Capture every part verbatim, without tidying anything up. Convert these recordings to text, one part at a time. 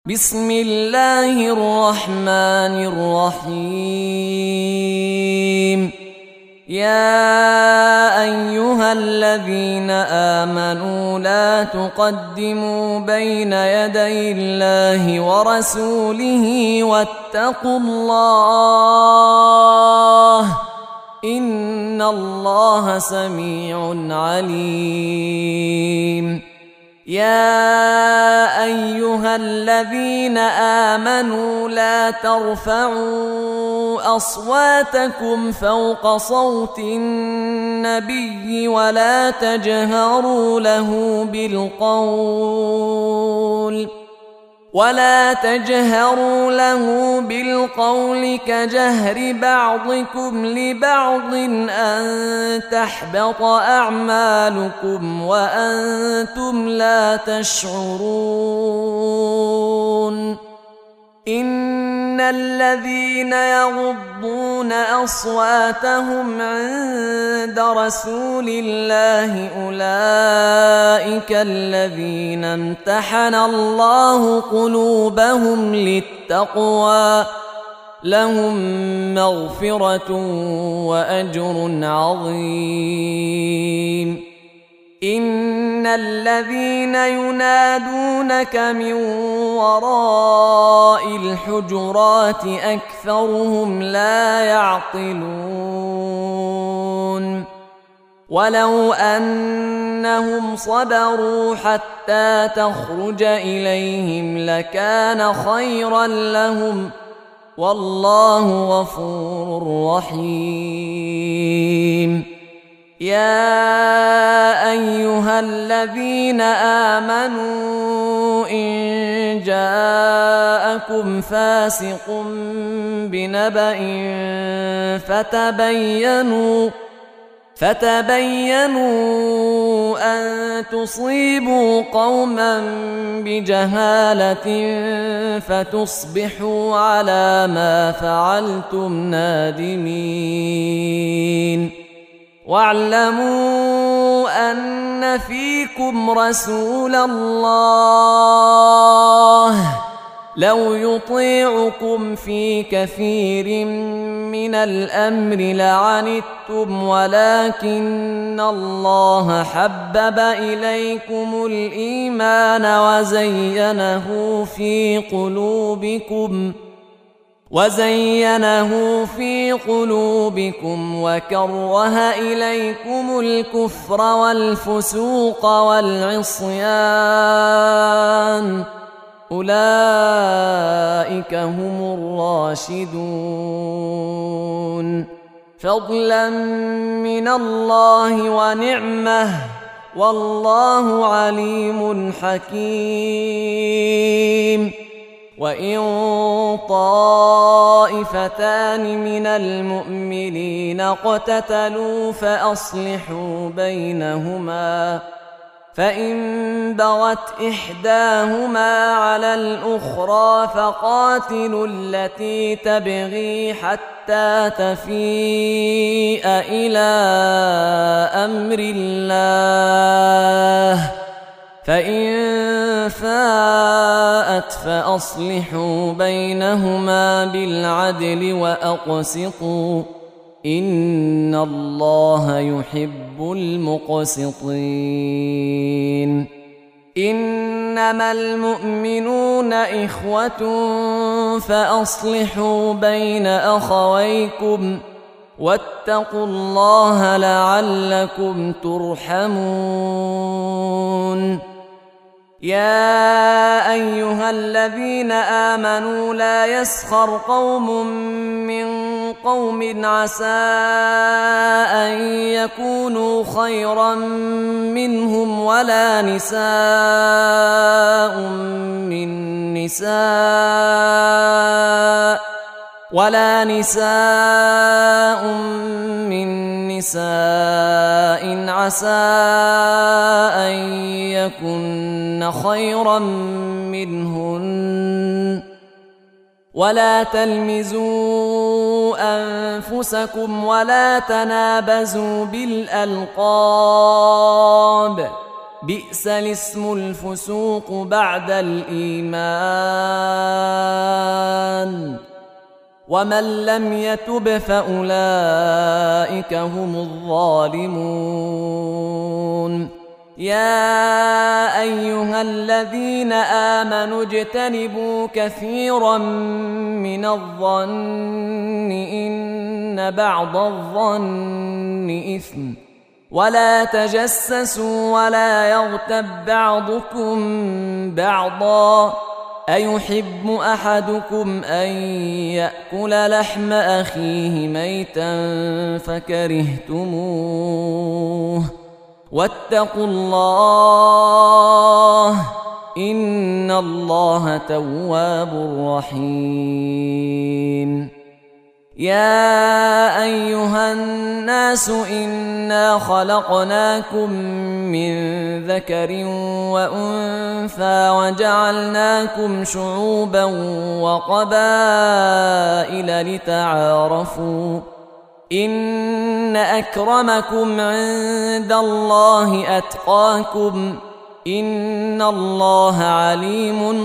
بسم الله الرحمن الرحيم. يا أيها الذين آمنوا لا تقدموا بين يدي الله ورسوله واتقوا الله إن الله سميع عليم. يا أيها الذين آمنوا لا ترفعوا أصواتكم فوق صوت النبي ولا تجهروا له بالقول ولا تجهروا له بالقول كجهر بعضكم لبعض أن تحبط أعمالكم وأنتم لا تشعرون. إن الذين يغضون أصواتهم عند رسول الله أولئك الذين امتحن الله قلوبهم للتقوى لهم مغفرة وأجر عظيم. إن الذين ينادونك من وراء الحجرات أكثرهم لا يعقلون. ولو أنهم صبروا حتى تخرج إليهم لكان خيرا لهم والله غفور رحيم. يا أيها الذين آمنوا إن جاءكم فاسق بنبأ فتبينوا فتبينوا أن تصيبوا قوما بجهالة فتصبحوا على ما فعلتم نادمين. واعلموا أن فيكم رسول الله لو يطيعكم في كثير من الأمر لعنتم ولكن الله حبب إليكم الإيمان وزينه في قلوبكم وزينه في قلوبكم وكره إليكم الكفر والفسوق والعصيان أولئك هم الراشدون فضلا من الله ونعمه والله عليم حكيم. وإن طائفتان من المؤمنين اقتتلوا فأصلحوا بينهما فإن بغت إحداهما على الأخرى فقاتلوا التي تبغي حتى تفيء إلى أمر الله فإن فاءت فأصلحوا بينهما بالعدل وأقسطوا إن الله يحب المقسطين. إنما المؤمنون إخوة فأصلحوا بين أخويكم واتقوا الله لعلكم ترحمون. يا أيها الذين آمنوا لا يسخر قوم من قوم عسى أن يكونوا خيرا منهم ولا نساء من نساء ولا نساء من نساء عسى أن يكن خيرا منهن ولا تلمزوا أنفسكم ولا تنابزوا بالألقاب بئس الاسم الفسوق بعد الإيمان ومن لم يتب فأولئك هم الظالمون. يا أيها الذين آمنوا اجتنبوا كثيرا من الظن إن بعض الظن إثم، ولا تجسسوا ولا يغتب بعضكم بعضا، أيحب أحدكم أن يأكل لحم أخيه ميتا فكرهتموه، واتقوا الله إن الله تواب رحيم. يا أيها الناس إنا خلقناكم من ذكر وأنثى وجعلناكم شعوبا وقبائل لتعارفوا إن أكرمكم عند الله أتقاكم إن الله عليم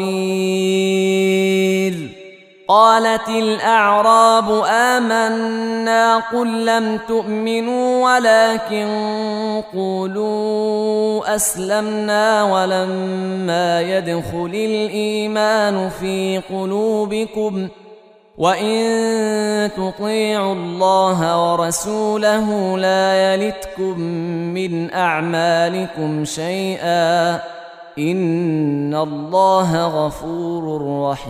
خبير. قالت الأعراب آمنا قل لم تؤمنوا ولكن قولوا أسلمنا ولما يدخل الإيمان في قلوبكم وإن تطيعوا الله ورسوله لا يلتكم من أعمالكم شيئا إن الله غفور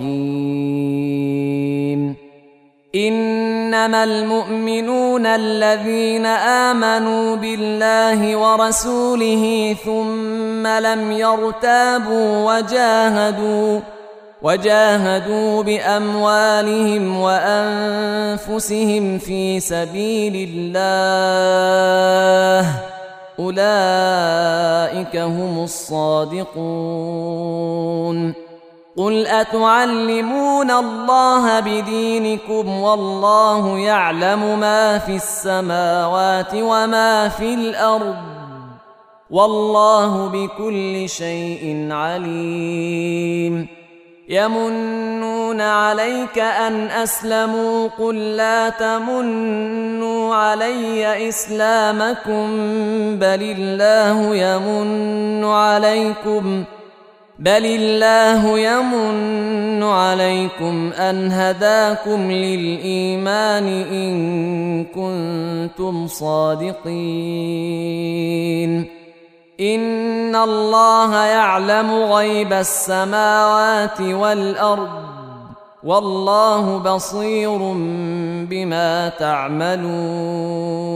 رحيم. إنما المؤمنون الذين آمنوا بالله ورسوله ثم لم يرتابوا وجاهدوا وجاهدوا بأموالهم وأنفسهم في سبيل الله أولئك هم الصادقون. قل أتعلمون الله بدينكم والله يعلم ما في السماوات وما في الأرض والله بكل شيء عليم. يمنون عليك أن أسلموا قل لا تمنوا علي إسلامكم بل الله يمن عليكم بل الله يمن عليكم أن هداكم للإيمان إن كنتم صادقين. إن الله يعلم غيب السماوات والأرض والله بصير بما تعملون.